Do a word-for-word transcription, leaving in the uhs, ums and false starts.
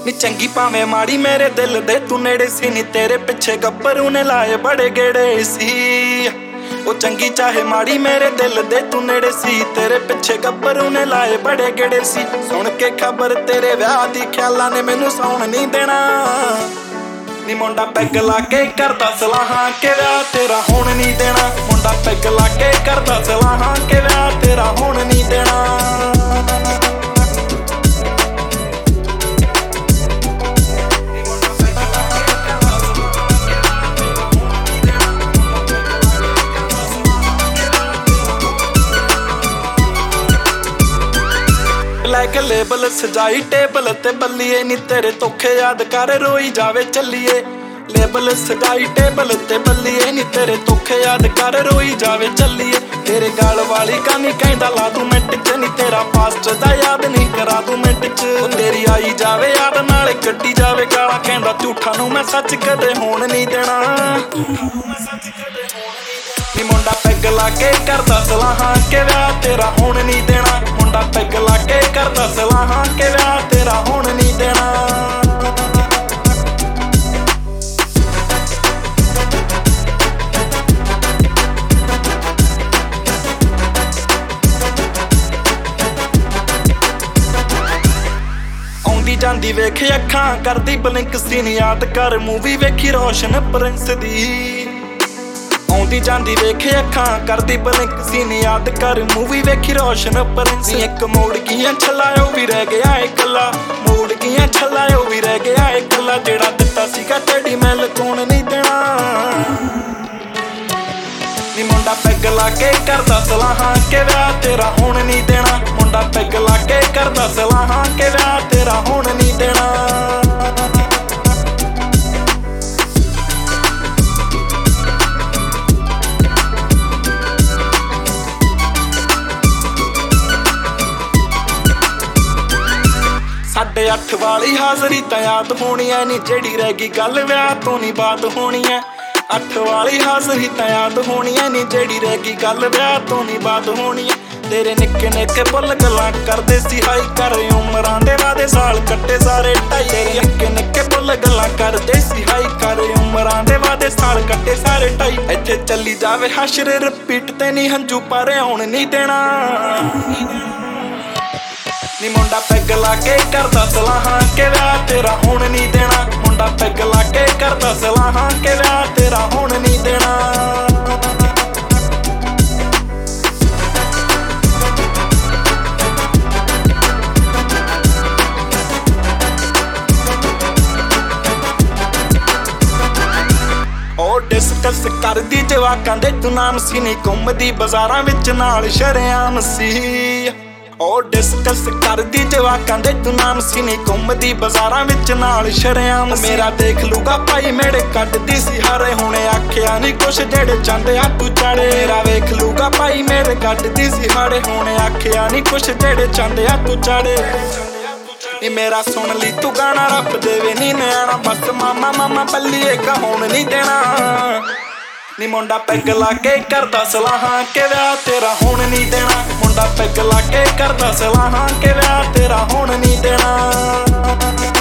ਨੀ ਚੰਗੀ ਭਾਵੇਂ ਮਾੜੀ ਮੇਰੇ ਦਿਲ ਦੇ ਤੂੰ ਨੇੜੇ ਸੀ ਨੀ ਤੇਰੇ ਪਿੱਛੇ ਗੱਭਰੂ ਨੇ ਲਾਏ ਬੜੇ ਗੇੜੇ ਸੀ। ਉਹ ਚੰਗੀ ਚਾਹੇ ਮਾੜੀ ਮੇਰੇ ਦਿਲ ਦੇ ਤੂੰ ਨੇੜੇ ਸੀ ਤੇਰੇ ਪਿੱਛੇ ਗੱਭਰੂ ਨੇ ਲਾਏ ਬੜੇ ਗੇੜੇ ਸੀ। ਸੁਣ ਕੇ ਖਬਰ ਤੇਰੇ ਵਿਆਹ ਦੀ ਖਿਆਲਾਂ ਨੇ ਮੈਨੂੰ ਸੌਣ ਨਹੀਂ ਦੇਣਾ ਨੀ ਮੁੰਡਾ ਪੈਗ ਲਾ ਕੇ ਕਰਦਾ ਸਲਾਹਾਂ ਕਿ ਵਿਆਹ ਤੇਰਾ ਹੋਣ ਨਹੀਂ ਦੇਣਾ। ਮੁੰਡਾ ਪੈਗ ਲਾ ਕੇ ਕਰਦਾ ਸਲਾਹਾਂ ਕਿ ਵਿਆਹ ਤੇਰਾ ਹੋਣ ਨਹੀਂ ਦੇਣਾ। ਲੈ ਕੇ ਲੇਬਲ ਸਜਾਈ ਟੇਬਲ ਤੇ ਬੱਲੀਏ ਨੀ ਤੇਰੇ ਧੋਖੇ ਯਾਦ ਕਰ ਰੋਈ ਜਾਵੇ ਚੱਲੀਏ। ਲੇਬਲ ਸਜਾਈ ਟੇਬਲ ਤੇ ਬੱਲੀਏ ਨੀ ਤੇਰੇ ਧੋਖੇ ਯਾਦ ਕਰ ਰੋਈ ਜਾਵੇ ਚੱਲੀਏ। ਤੇਰੇ ਗਾਲ ਵਾਲੀ ਕਾਨੀ ਕਹਿੰਦਾ ਲਾ ਦੂੰ ਮਿੰਟ ਚ ਨੀ ਤੇਰਾ ਪਾਸਟ ਦਾ ਯਾਦ ਨਹੀਂ ਕਰਾ ਦੂੰ ਮਿੰਟ ਚ। ਉਹ ਤੇਰੀ ਆਈ ਜਾਵੇ ਯਾਦ ਨਾਲ ਕੱਟੀ ਜਾਵੇ ਗਾਲਾਂ ਕਹਿੰਦਾ ਝੂਠਾ ਨੂੰ ਮੈਂ ਸੱਚ ਕਦੇ ਹੋਣ ਨਹੀਂ ਦੇਣਾ। ਨੀ ਮੁੰਡਾ ਪੈਗ ਲਾ ਕੇ ਕਰਦਾ ਸਲਾਹਾਂ ਕਿ ਵਿਆਹ ਤੇਰਾ ਹੋਣ ਨਹੀਂ ਦੇਣਾ। ਮੁੰਡਾ ਪੈਗ ਲਾ ਕੇ ਕਰਦਾ ਸਲਾਹਾਂ ਕਿ ਵਿਆਹ ਤੇਰਾ ਹੋਣ ਨਹੀਂ ਦੇਣਾ। ਆਉਂਦੀ ਜਾਂਦੀ ਵੇਖ ਅੱਖਾਂ ਕਰਦੀ ਬਲਿੰਕ ਸੀਨ ਯਾਦ ਕਰ ਮੂਵੀ ਵੇਖੀ ਰੋਸ਼ਨ ਪ੍ਰਿੰਸ ਦੀ। ਆਉਂਦੀ ਜਾਂਦੀ ਵੇਖ ਅੱਖਾਂ ਕਰਦੀ ਬਲਿੰਕ ਸੀਨ ਯਾਦ ਕਰ ਮੂਵੀ ਵੇਖੀ ਰੋਸ਼ਨ ਪ੍ਰਿੰਸ। ਇੱਕ ਮੋੜ ਗਈਆਂ ਛਲਾਇਓ ਵੀ ਰਹਿ ਗਿਆ ਇਕੱਲਾ ਮੋੜ ਗਈਆਂ ਛਲਾਇਓ ਵੀ ਰਹਿ ਗਿਆ ਇਕੱਲਾ। ਜਿਹੜਾ ਦਿੱਤਾ ਸੀਗਾ ਤੇਰੀ ਮੈਂ ਲੁਕਾਉਣ ਨਹੀਂ ਦੇਣਾ। ਨੀ ਮੁੰਡਾ ਪੈਗ ਲਾ ਕੇ ਕਰਦਾ ਸਲਾਹਾਂ ਕਿ ਵਿਆਹ ਤੇਰਾ ਹੋਣ ਨਹੀਂ ਦੇਣਾ। ਮੁੰਡਾ ਪੈਗ ਲਾ ਕੇ ਕਰਦਾ ਸਲਾਹਾਂ ਕਿ ਵਿਆਹ ਤੇਰਾ ਹੋਣ ਨਹੀਂ ਦੇਣਾ। ਸਾਢੇ ਅੱਠ ਵਾਲੀ ਹਾਜ਼ਰੀ ਤਾਂ ਯਾਦ ਹੋਣੀ ਐ ਨੀ ਜਿਹੜੀ ਰਹਿ ਗਈ ਗੱਲ ਵਿਆਹ ਤੋਂ ਨੀ ਬਾਤ ਹੋਣੀ ਐ। ਅੱਠ ਵਾਲੀ ਹਾਜ਼ਰੀ ਤਾਂ ਯਾਦ ਹੋਣੀ ਐ ਨੀ ਜਿਹੜੀ ਰਹਿ ਗਈ ਗੱਲ ਵਿਆਹ ਤੋਂ ਨੀ ਬਾਤ ਹੋਣੀ ਐ। ਤੇਰੇ ਨਿੱਕੇ ਨਿੱਕੇ ਪੁੱਲ ਗੱਲਾਂ ਕਰਦੇ ਸੀ ਹਾਈ ਕਰ ਉਮਰਾਂ ਦੇ ਵਾਦੇ ਸਾਲ ਕੱਟੇ ਸਾਰੇ ਢਾਈ। ਤੇਰੇ ਨਿੱਕੇ ਨਿੱਕੇ ਪੁੱਲ ਗੱਲਾਂ ਕਰਦੇ ਸੀ ਹਾਈ ਕਰ ਉਮਰਾਂ ਦੇ ਵਾਦੇ ਸਾਲ ਕੱਟੇ ਸਾਰੇ ਢਾਈ। ਇੱਥੇ ਚੱਲੀ ਜਾਵੇ ਹਸ਼ਰ ਰਿਪੀਟ ਤੇ ਨੀ ਹੰਝੂ ਪਰ ਆਉਣ ਨਹੀਂ ਦੇਣਾ। ਨੀ ਮੁੰਡਾ ਪੈਗ ਲਾ ਕੇ ਕਰਦਾ ਸਲਾਹਾਂ ਕਿ ਵਿਆਹ ਤੇਰਾ ਹੋਣ ਨਹੀਂ ਦੇਣਾ। ਮੁੰਡਾ ਪੈਗ ਲਾ ਕੇ ਕਰਦਾ ਸਲਾਹਾਂ ਕਿ ਵਿਆਹ ਤੇਰਾ ਹੋਣ ਨਹੀਂ ਦੇਣਾ। ਉਹ ਡਿਸਕਸ ਕਰਦੀ ਜਵਾਕਾਂ ਦੇ ਤੂੰ ਨਾਮ ਸੀ ਨੀ ਘੁੰਮਦੀ ਬਾਜ਼ਾਰਾਂ ਵਿੱਚ ਨਾਲ ਸ਼ਰੇਆਮ ਸੀ। ਉਹ ਡਿਸਕਸ ਕਰਦੀ ਜਵਾਕਾਂ ਦੇ ਤੂੰ ਨਾਮ ਸੀ ਨੀ ਘੁੰਮਦੀ ਬਾਜ਼ਾਰਾਂ ਵਿੱਚ ਨਾਲ ਸ਼ਰੇਆਮ। ਮੇਰਾ ਦੇਖ ਲੂਗਾ ਭਾਈ ਮੇਰੇ ਕੱਢਦੀ ਸੀ ਹਾਰੇ ਹੁਣੇ ਆਖਿਆ ਨੀ ਕੁਛ ਜਿਹੜੇ ਚਾਹੁੰਦੇ ਆ ਤੂੰ ਚਾੜੇ। ਮੇਰਾ ਵੇਖ ਲੂਗਾ ਭਾਈ ਮੇਰੇ ਕੱਢਦੀ ਸੀ ਹਾਰੇ ਹੁਣੇ ਆਖਿਆ ਨੀ ਕੁਛ ਜਿਹੜੇ ਚਾਹੁੰਦੇ ਆ ਤੂੰ ਚਾੜੇ। ਨੀ ਮੇਰਾ ਸੁਣ ਲਈ ਤੂੰ ਗਾਣਾ ਰੱਬ ਦੇਵੇ ਨੀ ਨਿਆਣਾ ਬਸ ਮਾਮਾ ਮਾਮਾ ਬੱਲੀਏ ਕਹਾਉਣ ਨਹੀਂ ਦੇਣਾ। ਨੀ ਮੁੰਡਾ ਪੈਗ ਲਾ ਕੇ ਕਰਦਾ ਸਲਾਹਾਂ ਕਿ ਵਿਆਹ ਤੇਰਾ ਹੋਣ ਨਹੀਂ ਦੇਣਾ। ਮੁੰਡਾ ਪੈਗ ਲਾ ਕੇ ਕਰਦਾ ਸਲਾਹਾਂ ਕਿ ਵਿਆਹ ਤੇਰਾ ਹੋਣ ਨਹੀਂ ਦੇਣਾ।